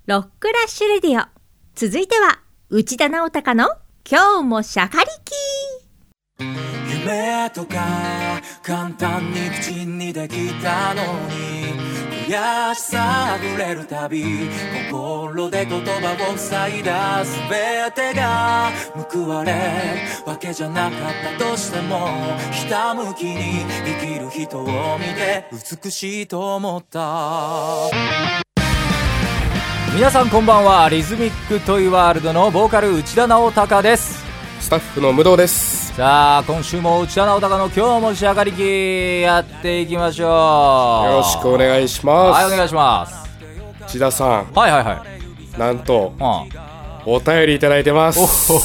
ロックラッシュレディオ。続いては内田直孝の今日もしゃかりき。 夢とか簡単に口にできたのに悔しさあふれるたび心で言葉を塞いだ全てが報われるわけじゃなかったとしてもひたむきに生きる人を見て美しいと思った。 皆さんこんばんは。リズミックトイワールドのボーカル内田直孝です。 スタッフの武藤です。 さあ今週も内田直孝の今日も仕上がりきやっていきましょう。 よろしくお願いします。 はい、お願いします。 内田さん、 はいはいはい。 なんと、お便りいただいてます。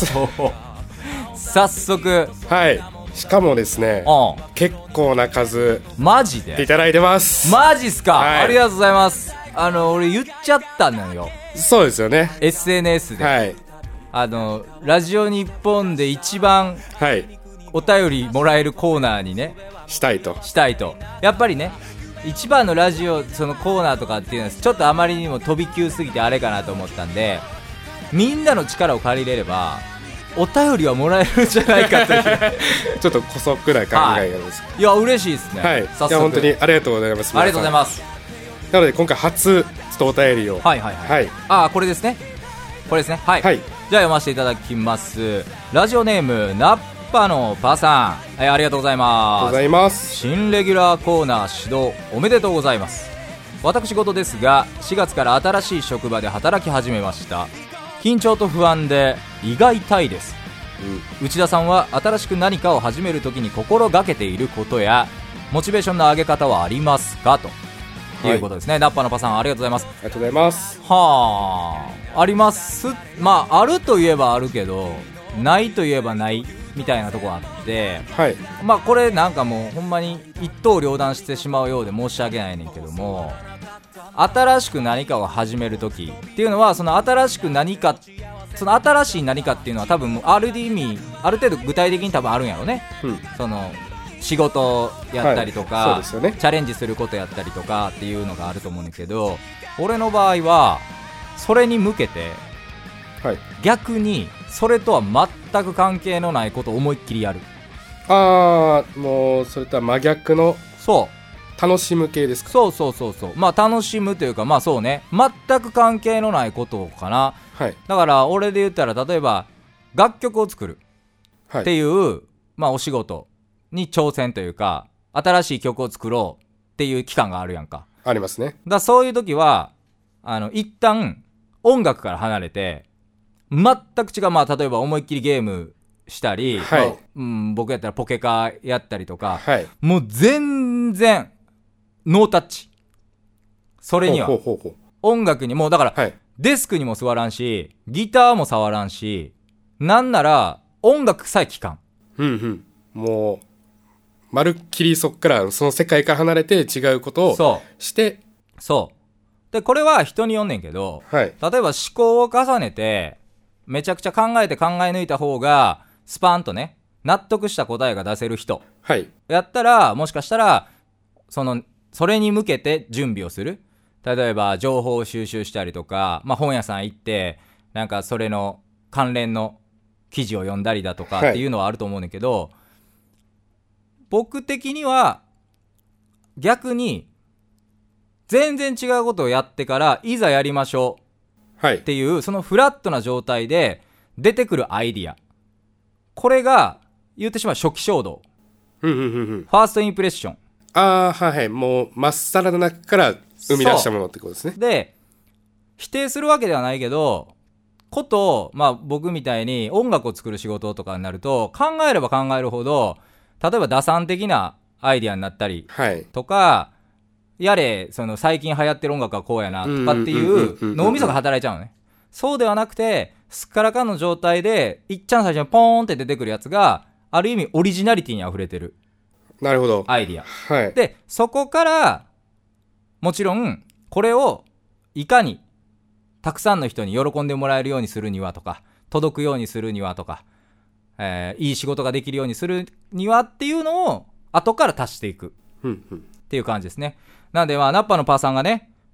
早速。 はい、しかもですね、結構な数マジでいただいてます。 マジっすか、 はい、 ありがとうございます。俺言っちゃったのよ。 そうですよね、 SNS で、 はい、 ラジオ日本で一番お便りもらえるコーナーにね、したいとやっぱりね、一番のラジオそのコーナーとかっていうのはちょっとあまりにも飛び級すぎてあれかなと思ったんで、みんなの力を借りれればお便りはもらえるんじゃないかというちょっと古速な考え方です、 いや嬉しいですね、 はい、 早速。 いや本当にありがとうございます。 ありがとうございます。 なので今回初ちょっとお便りを、 はい、これですね、はい、じゃあ読ませていただきます。ラジオネームナッパのパさん、ありがとうございます。 ありがとうございます。 新レギュラーコーナー始動おめでとうございます。私事ですが4月から新しい職場で働き始めました。緊張と不安で胃が痛いです、内田さんは新しく何かを始めるときに心がけていることやモチベーションの上げ方はありますかということですね、ナッパのパさん、ありがとうございます。 ありがとうございます。 はあ、あります。まああるといえばあるけどないといえばないみたいなとこあって、 はい、 まあこれなんかもうほんまに一刀両断してしまうようで申し訳ないねんけども、新しく何かを始めるときっていうのは、その新しい何かっていうのは多分ある意味ある程度具体的に多分あるんやろね、その仕事やったりとか、 そうですよね、 チャレンジすることやったりとかっていうのがあると思うんだけど、俺の場合はそれに向けて、逆にそれとは全く関係のないことを思いっきりやる。 もうそれとは真逆の、楽しむ系ですか。 そうまあ楽しむというか、まあそうね、全く関係のないことかな、だから俺で言ったら例えば楽曲を作るっていう、まあお仕事に挑戦というか、新しい曲を作ろうっていう期間があるやんか。 ありますね。 だそういう時は一旦音楽から離れて全く違う、まあ例えば思いっきりゲームしたり、僕やったらポケカやったりとか、もう全然ノータッチ。それには音楽にもうだから、デスクにも座らんしギターも触らんし、なんなら音楽さえ聴かん。 もうまるっきりそっからその世界から離れて違うことをして、 でこれは人によんねんけど、例えば思考を重ねてめちゃくちゃ考え抜いた方がスパンとね納得した答えが出せる人、やったらもしかしたらそれに向けて準備をする。例えば情報を収集したりとか、まあ、本屋さん行ってなんかそれの関連の記事を読んだりだとかっていうのはあると思うんだけど、僕的には逆に全然違うことをやってからいざやりましょうっていう、そのフラットな状態で出てくるアイディア、これが言ってしまう初期衝動、ファーストインプレッション。 もうまっさらの中から生み出したものってことですね。 で否定するわけではないけど、まあ僕みたいに音楽を作る仕事とかになると考えれば考えるほど、例えば打算的なアイディアになったりとか、やれその最近流行ってる音楽はこうやなとかっていう脳みそが働いちゃうのね。そうではなくてすっからかんの状態でいっちゃん最初にポーンって出てくるやつがある意味オリジナリティにあふれてる。 なるほど。 アイディア、でそこからもちろんこれをいかにたくさんの人に喜んでもらえるようにするにはとか、届くようにするにはとか、いい仕事ができるようにするにはっていうのを後から足していくっていう感じですね。なのでナッパのパーさんがね、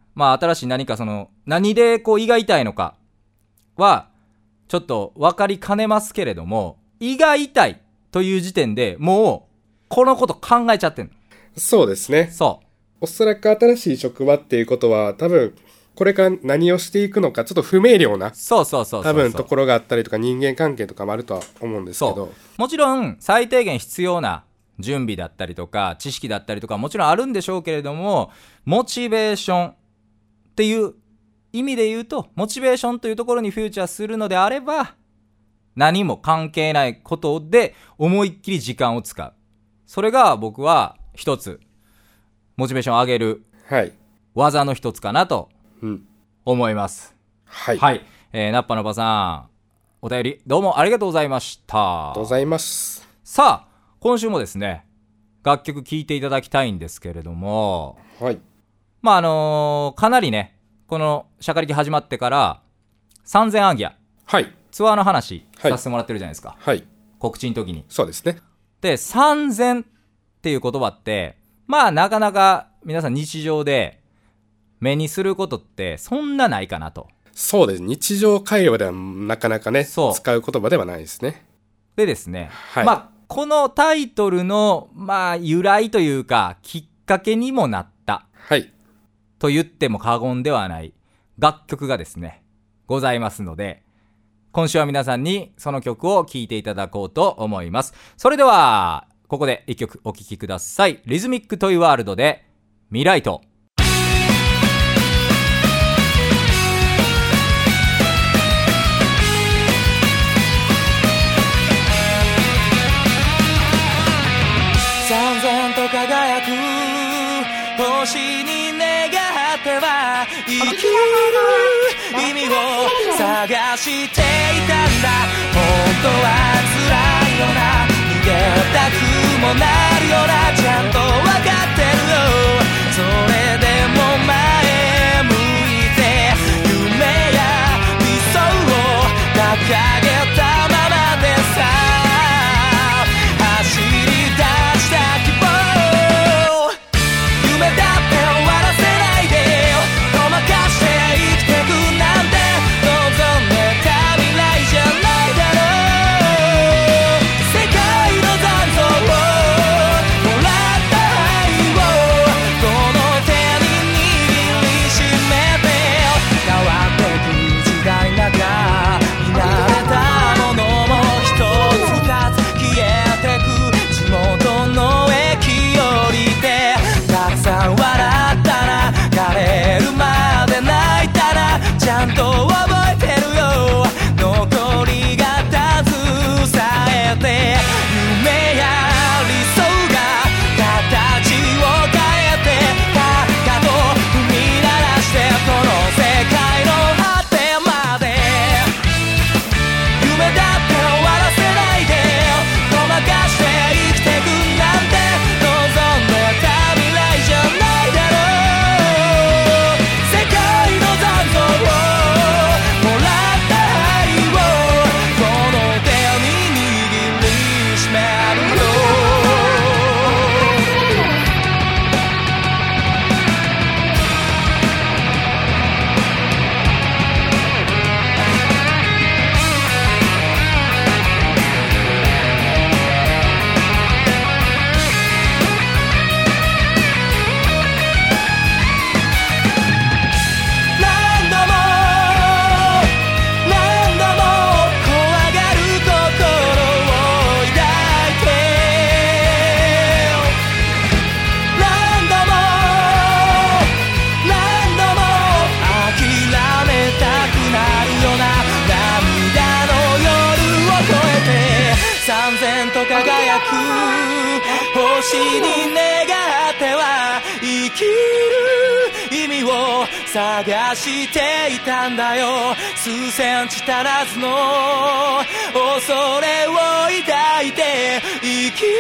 まあ新しい何か何でこう胃が痛いのかはちょっと分かりかねますけれども、胃が痛いという時点でもうこのこと考えちゃってんの。 そうですね。 そう。 おそらく新しい職場っていうことは多分これから何をしていくのかちょっと不明瞭な多分ところがあったりとか人間関係とかもあるとは思うんですけど、 もちろん最低限必要な準備だったりとか知識だったりとかもちろんあるんでしょうけれども、モチベーションっていう意味で言うと、モチベーションというところにフューチャーするのであれば何も関係ないことで思いっきり時間を使う。それが僕は一つモチベーションを上げる技の一つかなと思います。 はい。 はい。ナッパのばさん、お便りどうもありがとうございました。 ありがとうございます。 さあ、今週もですね、楽曲聴いていただきたいんですけれども、 はい。 まあかなりね、このシャカリキ始まってから3000アギア、 はい、 ツアーの話させてもらってるじゃないですか。 はい。 告知の時に。 そうですね。 で、3000っていう言葉って、まあなかなか皆さん日常で目にすることってそんなないかなと。 そうです。日常会話ではなかなかね、使う言葉ではないですね。 でですね、 はい、 まあこのタイトルのまあ由来というかきっかけにもなった、 はい、 と言っても過言ではない楽曲がですねございますので、今週は皆さんにその曲を聴いていただこうと思います。それではここで一曲お聴きください。リズミックトイワールドで未来と。 燦然と輝く星に願っては生きる意味を探していたんだ。本当は辛いよな、逃げたくもなるよな、ちゃんと分かってるよ。それでも前向いて夢や理想を掲げたままでさ、走り出した希望、夢だって終わらせないでよ、ごまかして生きてくなんて望んでた未来じゃないだろう。世界の残像をもらった愛をこの手に握りしめて、変わってく時代の中見慣れたものも一つ二つ消えてく、地元の駅降りてたくさん笑ったな、枯れるまで泣いたな、ちゃんと覚えてるよ。残りが携えて夢や理想が形を変えて、かかと踏み鳴らしてこの世界の果てまで、夢だって終わらせないでよ、ごまかして生きてくなんて望んでた未来じゃないだろう。世界の残像をもらった愛をこの手に握りしめるよ。何度も何度も怖がる心を抱いて、何度も何度も諦めたくなるような涙の夜を越えて、燦然と輝く星に願っては生きる意味を探していたんだよ。数センチ足らずの恐れを抱いて生きる、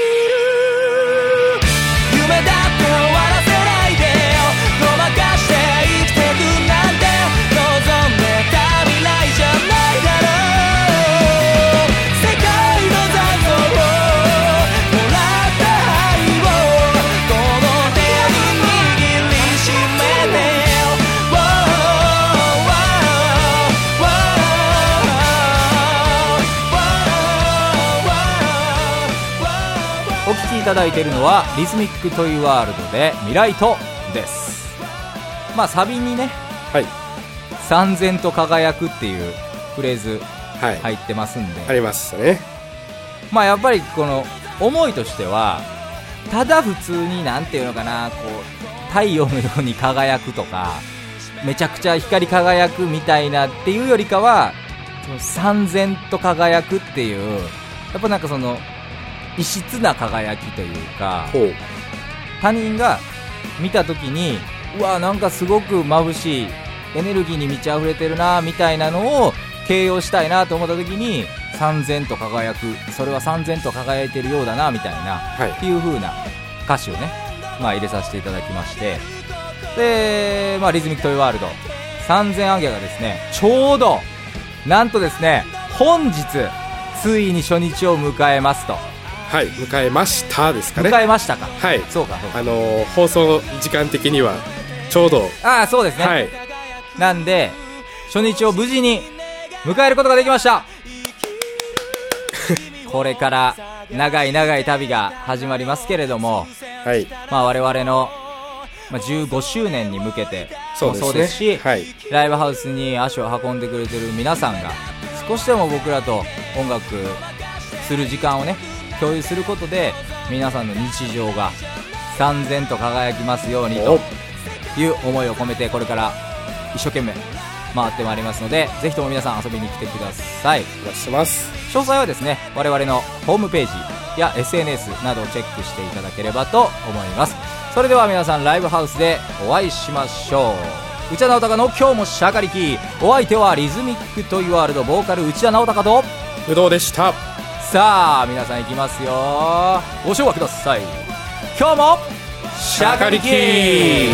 夢だって終わらせないでよ、ごまかして生きてくなんて望んでた未来じゃないだろう。世界の残像をもらった愛をこの手に握りしめて、 ただいているのはリズミックトイワールドで未来とです。まあサビにね、はい、燦然と輝くっていうフレーズ入ってますんで、 ありますね。 まあやっぱりこの思いとしては、ただ普通になんていうのかな、こう太陽のように輝くとかめちゃくちゃ光り輝くみたいなっていうよりかは、その燦然と輝くっていう、やっぱなんかその異質な輝きというか、他人が見た時にうわなんかすごく眩しいエネルギーに満ち溢れてるなみたいなのを形容したいなと思った時に、燦然と輝く、それは燦然と輝いてるようだなみたいな、っていう風な歌詞をね、まあ、入れさせていただきまして、で、まあ、リズミックトイワールド3000アンギャがですね、ちょうどなんとですね、本日ついに初日を迎えますと。 はい、迎えましたですかね。 迎えましたか。 はい、 そうか。 放送時間的にはちょうど、 そうですね、 はい、 なんで初日を無事に迎えることができましたこれから長い長い旅が始まりますけれども、はい、まあ、我々の、15周年に向けてもそうですし、はい、ライブハウスに足を運んでくれてる皆さんが少しでも僕らと音楽する時間をね共有することで、皆さんの日常が燦然と輝きますようにという思いを込めて、これから一生懸命回ってまいりますので、ぜひとも皆さん遊びに来てください。 お願いします。 詳細はですね、我々のホームページや SNS などをチェックしていただければと思います。それでは皆さん、ライブハウスでお会いしましょう。内田直隆の今日もシャカリキ。お相手はリズミックトイワールドボーカル内田直隆と有働でした。 さあ皆さんいきますよ。ご唱和ください。今日もシャカリキ。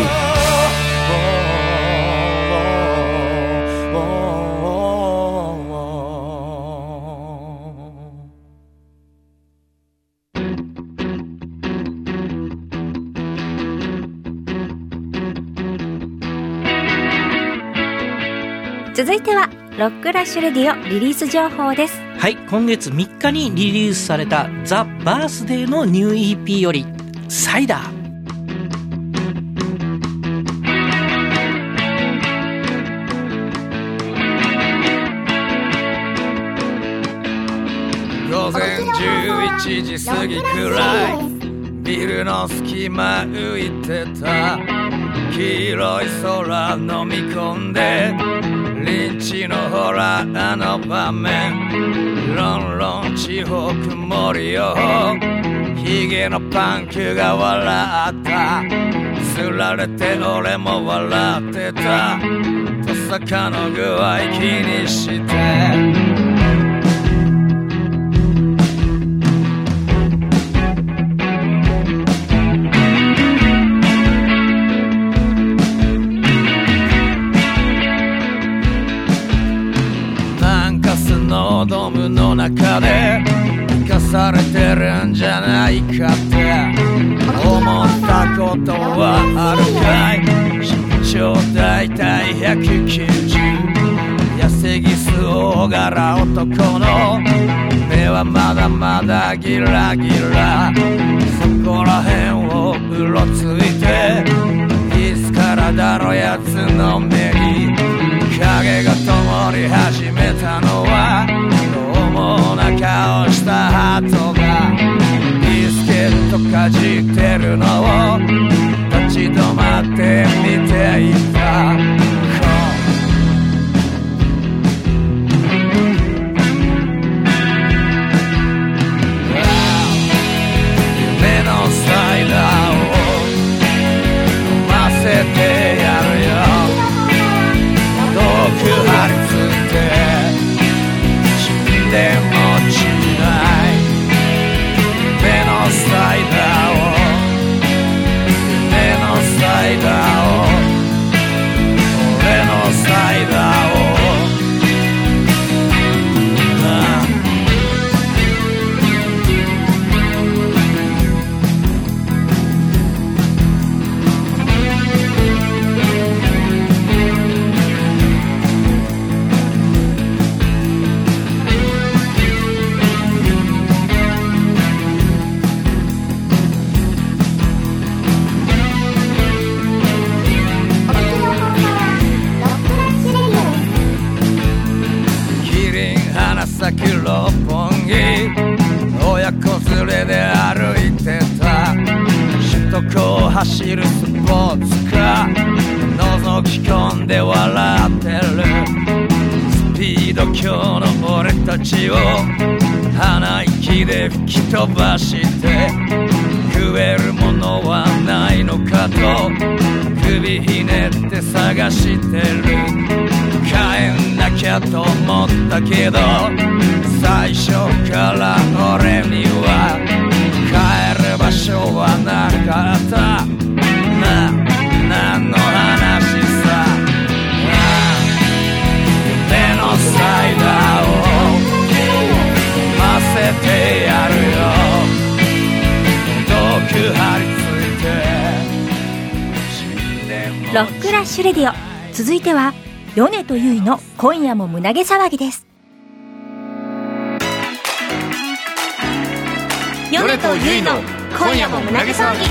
続いてはロックラッシュレディオリリース情報です。 はい、今月3日にリリースされたザ・バースデーのニュー EP よりサイダー。 午前11時過ぎくらい、ビルの隙間浮いてた黄色い空飲み込んで、リンチのほらあの場面、ロンロン地方曇りよ、ヒゲのパンクが笑った、つられて俺も笑ってた、トサカの具合気にしてドームの中で生かされてるんじゃないかって思ったことはあるかい。身長だいたい190、痩せぎす大柄男の目はまだまだギラギラ、そこらへんをうろついて、いつからだろやつの目に影が灯り始めたのは、どうな顔したハートがビスケットかじってるのを立ち止まって見ていた。夢のサイダーを飲ませてやるよ、遠く張り付いてでもしない夢のサイダーを、夢のサイダーを崎六本木親子連れで歩いてた首都高を走るスポーツカー覗き込んで笑ってるスピード強の俺たちを鼻息で吹き飛ばして食えるものはないのかと首ひねって探してる帰んなきゃと思ったけど最初から俺には帰る場所はなかった何の話さ夢のサイダーを混ぜてやるよ遠く張り付いてロックラッシュレディオ、続いては米とゆいの今夜も胸毛騒ぎです。米とゆいの今夜も胸毛騒ぎ。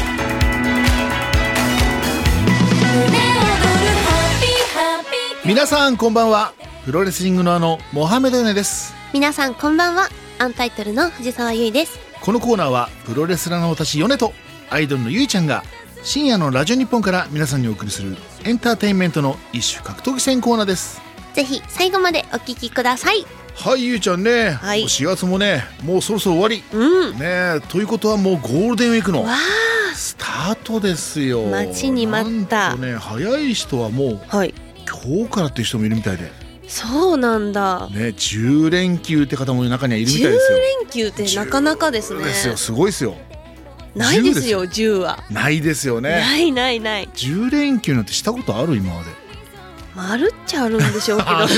皆さんこんばんは。プロレスリングのモハメドヨネです。 皆さんこんばんは。アンタイトルの藤沢優衣です。 このコーナーはプロレスラーの私ヨネとアイドルのゆいちゃんが深夜のラジオ日本から皆さんにお送りするエンターテインメントの一種格闘技戦コーナーです。 ぜひ最後までお聞きください。 はい、ゆいちゃんね、はい、4月もねもうそろそろ終わり、ね、ということはもうゴールデンウィークのスタートですよ。 待ちに待った。 なんとね、早い人はもう、今日からっていう人もいるみたいで。 そうなんだ、 ね、10連休って方も中にはいるみたいですよ。 10連休ってなかなかですね。 ですよ、すごいですよ。 ないですよ、10はないですよね。 ない 10連休なんてしたことある今まで。 あるっちゃあるんでしょうけどあるっ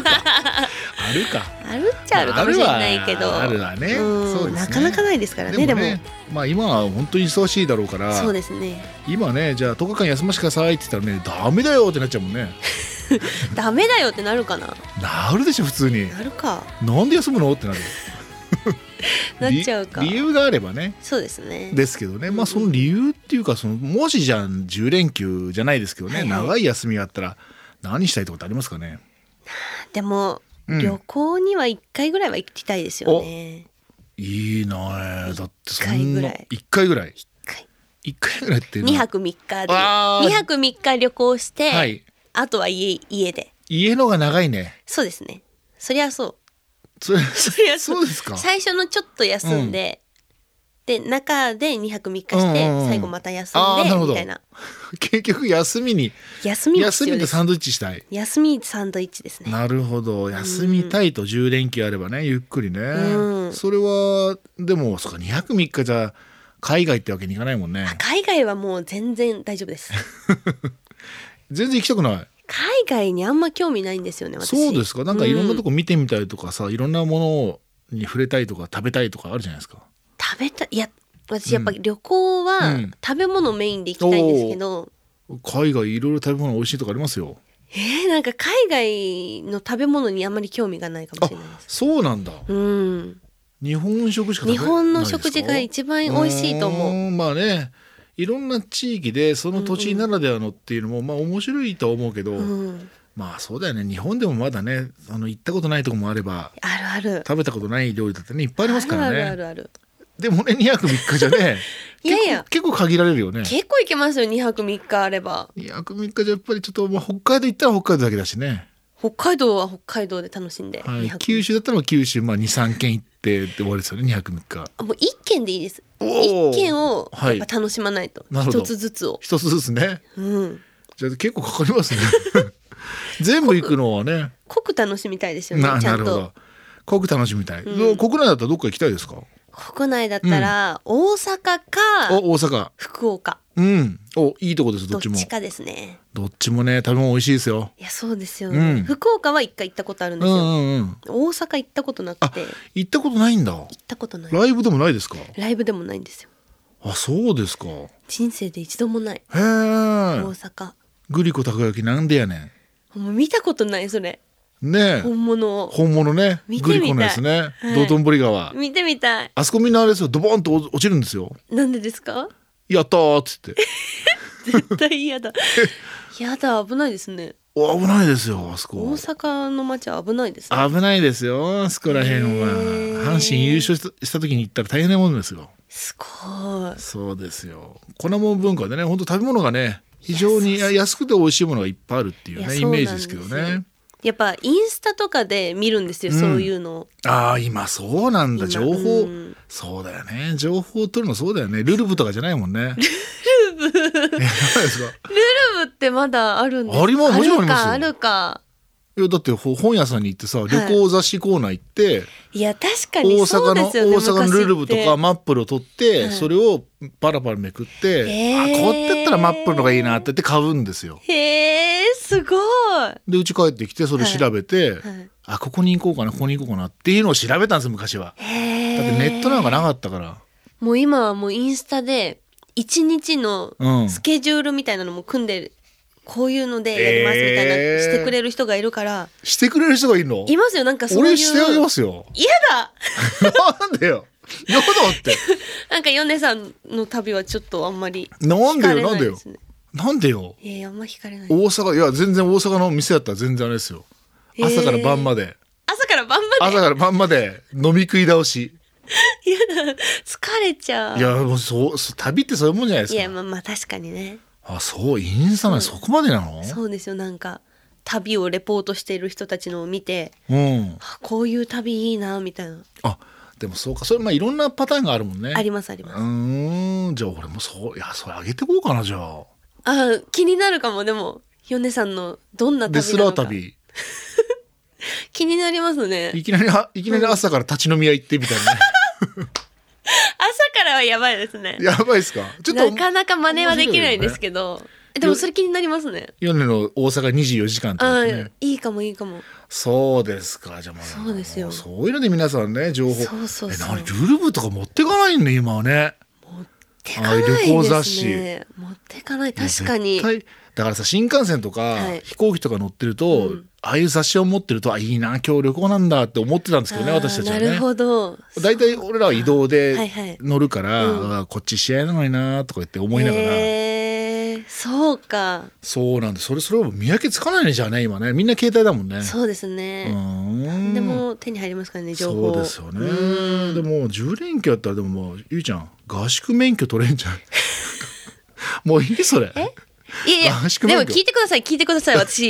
ちゃあるかもしれないけどあるわね。そうですね、 なかなかないですからね。でもまあ今は本当に忙しいだろうから。 そうですね。 今ね、じゃあ10日間休ませてくださいって言ったらね、ダメだよってなっちゃうもんねダメだよってなるかな。 なるでしょ普通に。 なるか。 なんで休むのってなるなっちゃうか。 理由があればね。 そうですね。 ですけどね、まあその理由っていうか、もしじゃあ10連休じゃないですけどね、長い休みがあったら何したいとかってありますかね。 でも、旅行には1回ぐらいは行きたいですよね。 いいな。だってそんな1 回ぐらい1回ぐらいっていうのは 2泊3日で2泊3日旅行して、あとは家で。 家のが長いね。 そうですね。そりゃそう。 そりゃそうですか。 最初のちょっと休んで、で中で2泊3日して最後また休んでみたいな。 結局休みでサンドイッチしたい。 休みサンドイッチですね。 なるほど。休みたいと10連休あればね、ゆっくりね。それはでもそうか、2泊3日じゃ海外ってわけにいかないもんね。 海外はもう全然大丈夫です全然行きたくない。 海外にあんま興味ないんですよね、私。 そうですか。なんかいろんなとこ見てみたいとかさ、いろんなものに触れたいとか食べたいとかあるじゃないですか。 いや、私やっぱ旅行は食べ物メインで行きたいんですけど、 海外いろいろ食べ物美味しいとかありますよ。 なんか海外の食べ物にあんまり興味がないかもしれないです。 そうなんだ。日本食しか食べないですか。日本の食事が一番美味しいと思う。 まあね、いろんな地域でその土地ならではのっていうのもまあ面白いとは思うけど、まあそうだよね。日本でもまだね、行ったことないとこもあれば、 ある食べたことない料理だってね、いっぱいありますからね。 ある。 でもね、2泊3日じゃねいや結構限られるよね。 結構行けますよ、2泊3日あれば。 2泊3日じゃやっぱりちょっと、北海道行ったら北海道だけだしね。 北海道は北海道で楽しんで、 九州だったら九州、2、3軒行って終わりですよね、2泊3日。 もう1軒でいいです。1軒をやっぱ楽しまないと、一つずつを。 一つずつね。じゃあ結構かかりますね全部行くのはね、 濃く楽しみたいですよね。ちゃんと濃く楽しみたい。国内だったらどっか行きたいですか。 国内だったら大阪か大阪、福岡。 いいとこです。どっちも。 どっちかですね。 どっちもね、食べ物美味しいですよ。 いや、そうですよね。福岡は一回行ったことあるんですよ。大阪行ったことなくて。 行ったことないんだ。 行ったことない。 ライブでもないですか。 ライブでもないんですよ。 あ、そうですか。 人生で一度もない。 大阪。 グリコたこ焼きなんでやねん。 もう見たことないそれ。 ね、 本物ね、グリコのやつね、道頓堀川見てみたい。 あそこみんなあれですよ、ドボンと落ちるんですよ。 なんでですか。 やったーっつって絶対嫌だやだ、危ないですね。 危ないですよあそこ。 大阪の街は危ないですね。 危ないですよあそこら辺は。阪神優勝した時に行ったら大変なものですよ。 すごい。 そうですよ。粉もん文化でね、本当食べ物がね非常に安くて美味しいものがいっぱいあるっていうねイメージですけどね。 やっぱインスタとかで見るんですよ、そういうの。 ああ今そうなんだ。情報、そうだよね。情報を取るのそうだよね。ルルブとかじゃないもんね。 ルルブルルブってまだあるんですか？ もちろんありますよ。 あるか。 いやだって本屋さんに行ってさ、旅行雑誌コーナー行って、 いや確かにそうですよね。 大阪のルルブとかマップルを取って、それをパラパラめくって、こうやってったらマップルのがいいなって言って買うんですよ。 へえすごい。 で家帰ってきてそれ調べて、ここに行こうかなここに行こうかなっていうのを調べたんですよ昔は。だってネットなんかなかったから。 もう今はもうインスタで1日のスケジュールみたいなのも組んでる、こういうのでやりますみたいな、してくれる人がいるから。 してくれる人がいるの？ いますよ。なんかそういう。 俺してあげますよ。 嫌だなんでよ。嫌だってなんかヨネさんの旅はちょっとあんまりなんでよ。なんでよ。 あんま惹かれない。 大阪、いや全然大阪の店だったら全然あれですよ。朝から晩まで。 朝から晩まで飲み食い倒し。 いやだ、疲れちゃう。 いやもう旅ってそういうもんじゃないですか。 いやまあ確かにね。 そうインスタそこまでなの？ そうですよ。なんか旅をレポートしている人たちのを見て、こういう旅いいなみたいな。 でもそうか、それいろんなパターンがあるもんね。 あります。じゃあ俺もそれあげてこうかな。じゃあ気になるかも。でもヨネさんのどんな旅なのか。レスラー旅気になりますね。 いきなり朝から立ち飲み屋行ってみたいなね朝からはやばいですね。 やばいですか？ちょっとなかなか真似はできないんですけど、でもそれ気になりますね。 ヨネの大阪24時間ってね。 いいかも。 そうですか。じゃあそうですよ。 そういうので皆さんね情報。 そうルルブとか持ってかないんね今はね。 持ってかないですね。 旅行雑誌持ってかない。確かに。 だからさ新幹線とか飛行機とか乗ってると、ああいう雑誌を持ってるといいな今日旅行なんだって思ってたんですけどね私たちはね。 なるほど。 だいたい俺らは移動で乗るから、こっち試合なのになとか言って思いながら。 そうか。 そうなんでそれを見分けつかないねじゃあね今ねみんな携帯だもんね。 そうですね。でも手に入りますからね情報。 そうですよね。でも10連休やったらでももうゆいちゃん合宿免許取れんじゃんもういいそれ。 いやでも聞いてください私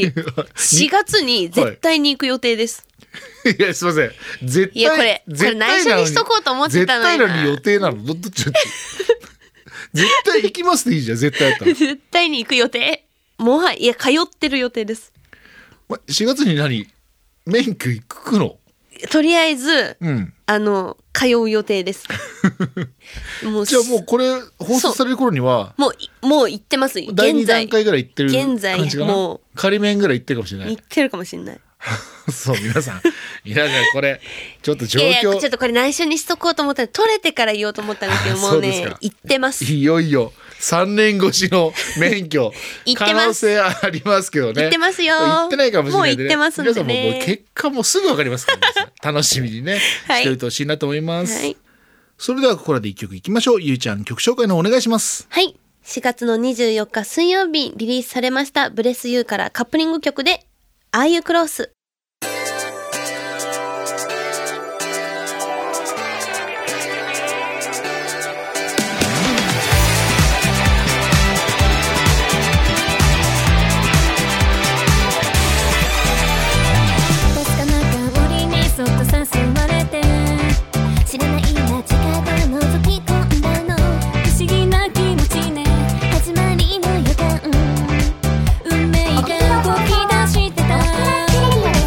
4月に絶対に行く予定です。 いやすいません絶対。 いやこれ内緒にしとこうと思ってたのに。 絶対なのに予定なのどっち絶対行きますでいいじゃん絶対やったら。 絶対に行く予定。いや通ってる予定です。 4月に免許行くの？ とりあえず、通う予定ですじゃあもうこれ放送される頃にはもう行ってます。 第2段階ぐらい行ってる感じかな。 現在もう仮免ぐらい行ってるかもしれない。 行ってるかもしれないそう皆さんこれちょっと状況ちょっとこれ内緒にしとこうと思ったら取れてから言おうと思ったんですけどもうね行ってます。 いよいよ3年越しの免許可能性ありますけどね。 行ってますよ。 行ってないかもしれないんで、 もう行ってますんでね。 皆さんも結果もすぐ分かりますから、ね、楽しみにねしておいてほしいなと思います、それではここらで1曲いきましょう。ゆいちゃん曲紹介のお願いします。 4月の24日水曜日リリースされましたブレスユーからカップリング曲でAre You Close。 運命が動き出してた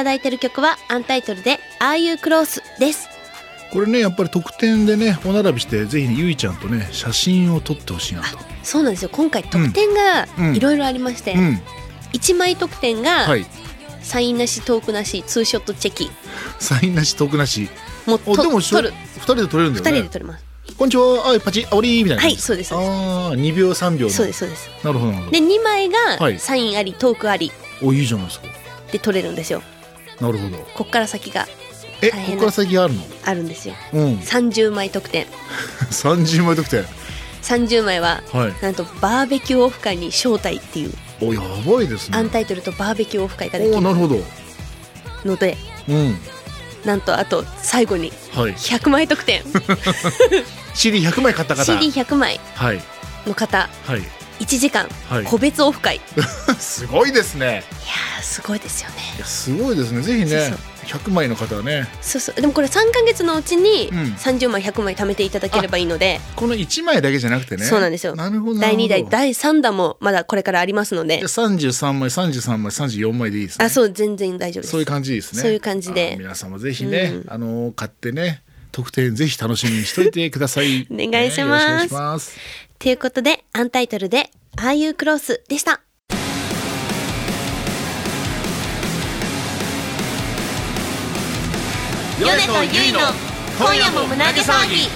だいてる曲はアンタイトルで Are You Close です。 これねやっぱり特典でねお並びしてぜひゆいちゃんとね写真を撮ってほしいなと。 そうなんですよ。今回特典がいろいろありまして、1枚特典がサインなしトークなしツーショットチェキ。 サインなしトークなしもう撮る。2人で撮れるんだよね。 2人で撮れます。 こんにちは、あ、パチ、あおりみたいな。 はい、そうです。 ああ、2秒3秒の。 そうですそうです。 なるほどなるほど。 で2枚がサインありトークあり。 お、いいじゃないですか。 で撮れるんですよ。 なるほど。 こっから先がこっから先あるの？ あるんですよ。 30 枚特典。 30枚特典。 30枚は、なんとバーベキューオフ会に招待っていう。 お、やばいですね。 アンタイトルとバーベキューオフ会ができる。 お、なるほど。 ので、なんとあと最後に100枚特典。 CD100 枚買った方。 CD100 枚の方。1時間個別オフ会。 すごいですね。 いやーすごいですよね。 いやすごいですね。ぜひね100枚の方はね。 そうそう。でもこれ3ヶ月のうちに30枚100枚貯めていただければいいので、 この1枚だけじゃなくてね。 そうなんですよ。 なるほど。 第2弾第3弾もまだこれからありますので。 33枚33枚34枚でいいですね。 あ、そう、全然大丈夫です。 そういう感じですね。 そういう感じで皆さんもぜひね買ってね特典ぜひ楽しみにしといてください。 お願いします。 よろしくお願いします。 ということでアンタイトルで Are You Close でした。ヨネとユイの今夜も胸毛騒ぎ。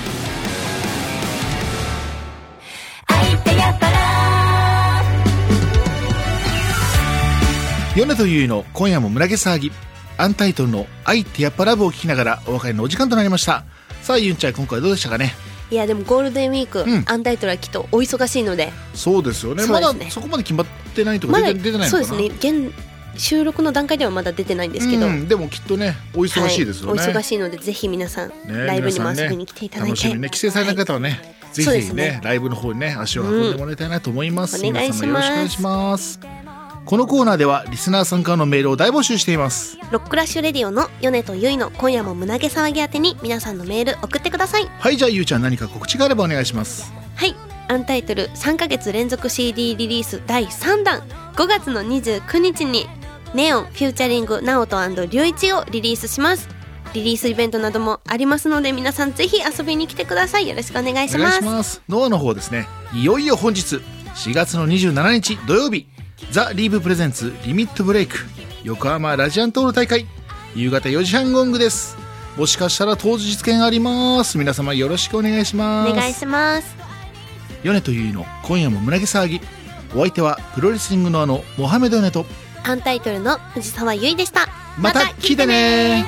ヨネとユイの今夜も胸毛騒ぎ。アンタイトルの愛ってやっぱラブを聞きながらお別れのお時間となりました。さあユンちゃん今回どうでしたかね。 いやでもゴールデンウィーク、アンタイトルはきっとお忙しいので。 そうですよね。まだそこまで決まってないとか出てないのかな。 そうですね。収録の段階ではまだ出てないんですけど、 でもきっとねお忙しいですよね。 お忙しいのでぜひ皆さん、ライブにも遊びに来ていただいて、 楽しみにね帰省された方はね、ぜひねライブの方にね足を運んでもらいたいなと思います。 お願いします。 皆様よろしくお願いします。このコーナーではリスナーさんからのメールを大募集しています。 ロックラッシュレディオのヨネとユイの今夜も胸毛騒ぎ宛てに皆さんのメール送ってください。 はい、じゃあゆうちゃん何か告知があればお願いします。 はい、アンタイトル3ヶ月連続 CD リリース第3弾5月の29日にネオンフューチャリングナオト&リュウイチをリリースします。リリースイベントなどもありますので皆さんぜひ遊びに来てください。よろしくお願いします。 お願いします。ノアの方ですね、いよいよ本日4月の27日土曜日ザ・リーブプレゼンツリミットブレイク横浜ラジアントール大会夕方4時半ゴングです。もしかしたら当日券あります。皆様よろしくお願いします。 お願いします。 ヨネとユイの今夜も胸毛騒ぎ。お相手はプロレスリングのモハメドヨネとアンタイトルの藤沢ユイでした。 また聞いてね。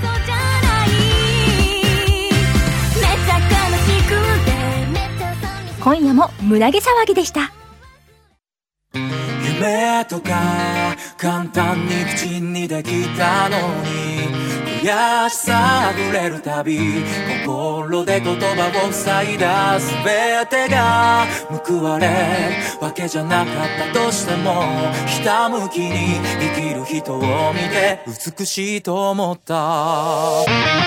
今夜も胸毛騒ぎでした。 夢とか簡単に口にできたのに悔しさあふれるたび心で言葉を塞いだ全てが報われるわけじゃなかったとしてもひたむきに生きる人を見て美しいと思った。 ロ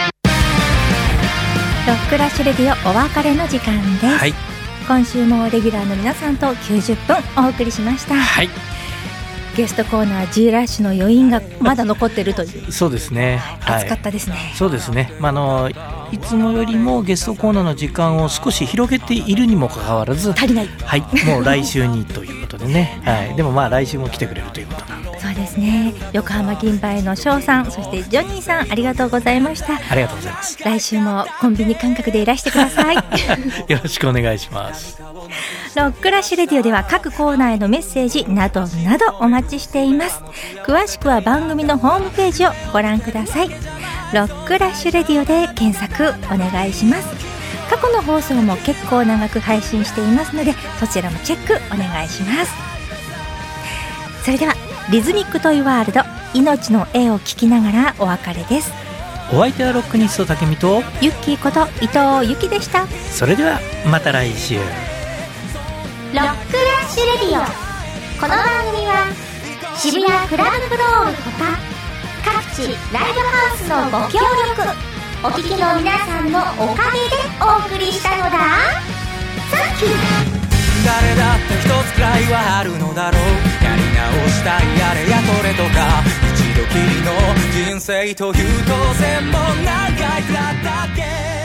ックラッシュレディオお別れの時間です、はい、今週もレギュラーの皆さんと90分お送りしました。 はい、 ゲストコーナー G ラッシュの余韻がまだ残ってるというそうですね、 はい、暑かったですね。 そうですね、いつもよりもゲストコーナーの時間を少し広げているにもかかわらず足りない、 はい、もう来週にということでね、はい、でも来週も来てくれるということなんで。 そうですね、横浜銀杯の翔さんそしてジョニーさんありがとうございました。 ありがとうございます。 来週もコンビニ感覚でいらしてくださいよろしくお願いします。 ロックラッシュレディオでは各コーナーへのメッセージなどなどお待ちしています。詳しくは番組のホームページをご覧ください。ロックラッシュレディオで検索お願いします。過去の放送も結構長く配信していますのでそちらもチェックお願いします。それではリズミックトイワールド命の絵を聞きながらお別れです。 お相手はロックニスト竹見とユッキーこと伊藤由紀でした。 それではまた来週。 ロックラッシュレディオ。この番組は渋谷クラブフロールほか各地ライブハウスのご協力お聞きの皆さんのおかげでお送りしたのだ。サンキュー。 誰だって一つくらいはあるのだろう。やり直したいあれやこれとか一度きりの人生という当然も長いからだけ